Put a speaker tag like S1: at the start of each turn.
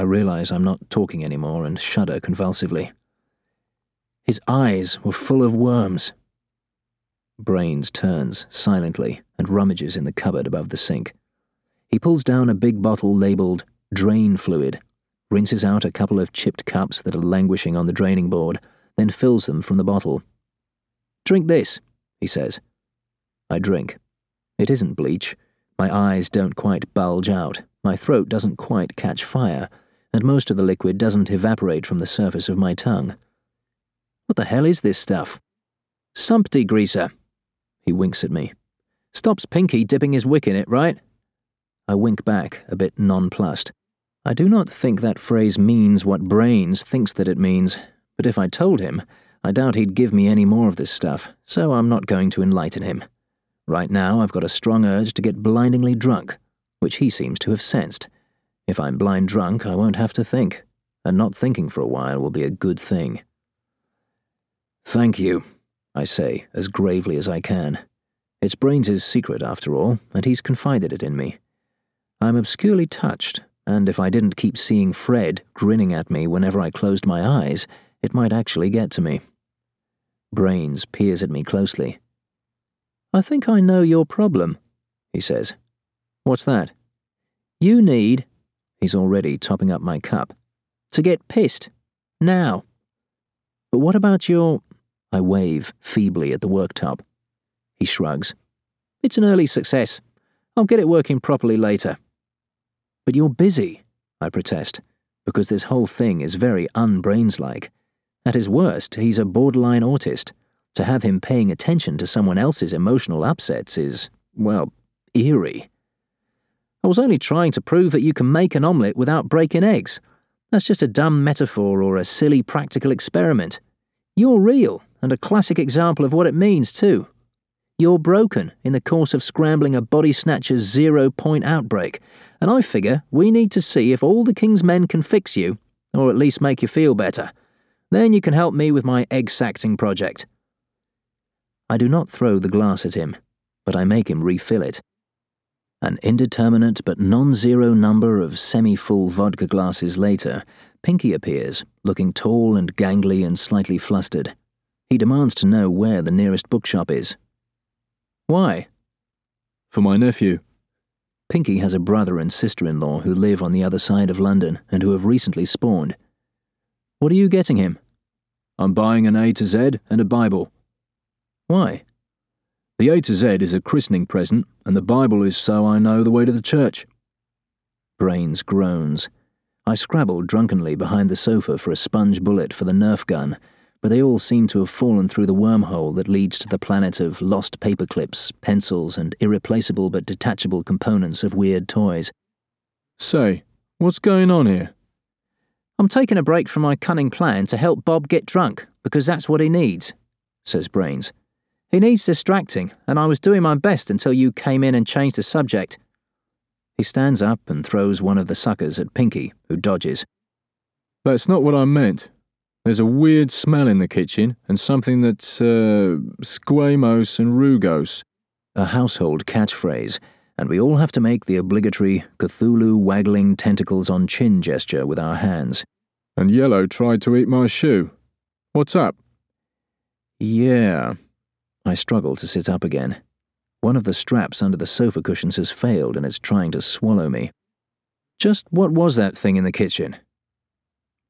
S1: I realize I'm not talking anymore and shudder convulsively. His eyes were full of worms. Brains turns silently and rummages in the cupboard above the sink. He pulls down a big bottle labelled drain fluid, rinses out a couple of chipped cups that are languishing on the draining board, then fills them from the bottle. "Drink this," he says. I drink. It isn't bleach. My eyes don't quite bulge out, my throat doesn't quite catch fire, and most of the liquid doesn't evaporate from the surface of my tongue. What the hell is this stuff? Sump degreaser. He winks at me. Stops Pinky dipping his wick in it, right? I wink back, a bit nonplussed. I do not think that phrase means what Brains thinks that it means, but if I told him, I doubt he'd give me any more of this stuff, so I'm not going to enlighten him. Right now I've got a strong urge to get blindingly drunk, which he seems to have sensed. If I'm blind drunk, I won't have to think, and not thinking for a while will be a good thing. "Thank you," I say, as gravely as I can. It's Brains' secret, after all, and he's confided it in me. I'm obscurely touched, and if I didn't keep seeing Fred grinning at me whenever I closed my eyes, it might actually get to me. Brains peers at me closely. "I think I know your problem," he says. "What's that?" "You need," he's already topping up my cup, "to get pissed. Now." "But what about your—" I wave feebly at the worktop. He shrugs. "It's an early success. I'll get it working properly later." "But you're busy," I protest, because this whole thing is very un-Brains-like. At his worst, he's a borderline autist. To have him paying attention to someone else's emotional upsets is, well, eerie. "I was only trying to prove that you can make an omelette without breaking eggs. That's just a dumb metaphor or a silly practical experiment. You're real, and a classic example of what it means, too. You're broken in the course of scrambling a body snatcher's 0-point outbreak, and I figure we need to see if all the King's men can fix you, or at least make you feel better. Then you can help me with my egg-sacting project." I do not throw the glass at him, but I make him refill it. An indeterminate but non-zero number of semi-full vodka glasses later, Pinky appears, looking tall and gangly and slightly flustered. He demands to know where the nearest bookshop is. "Why?"
S2: "For my nephew."
S1: Pinky has a brother and sister-in-law who live on the other side of London and who have recently spawned. "What are you getting him?"
S2: "I'm buying an A to Z and a Bible."
S1: "Why?"
S2: "The A to Z is a christening present, and the Bible is so I know the way to the church."
S1: Brains groans. I scrabble drunkenly behind the sofa for a sponge bullet for the Nerf gun, but they all seem to have fallen through the wormhole that leads to the planet of lost paperclips, pencils, and irreplaceable but detachable components of weird toys.
S2: "Say, what's going on here?"
S1: "I'm taking a break from my cunning plan to help Bob get drunk, because that's what he needs," says Brains. "He needs distracting, and I was doing my best until you came in and changed the subject." He stands up and throws one of the suckers at Pinky, who dodges.
S2: "That's not what I meant. There's a weird smell in the kitchen, and something that's, squamous and rugose."
S1: A household catchphrase, and we all have to make the obligatory Cthulhu waggling tentacles on chin gesture with our hands.
S2: "And Yellow tried to eat my shoe. What's up?"
S1: "Yeah." I struggle to sit up again. One of the straps under the sofa cushions has failed and it's trying to swallow me. "Just what was that thing in the kitchen?"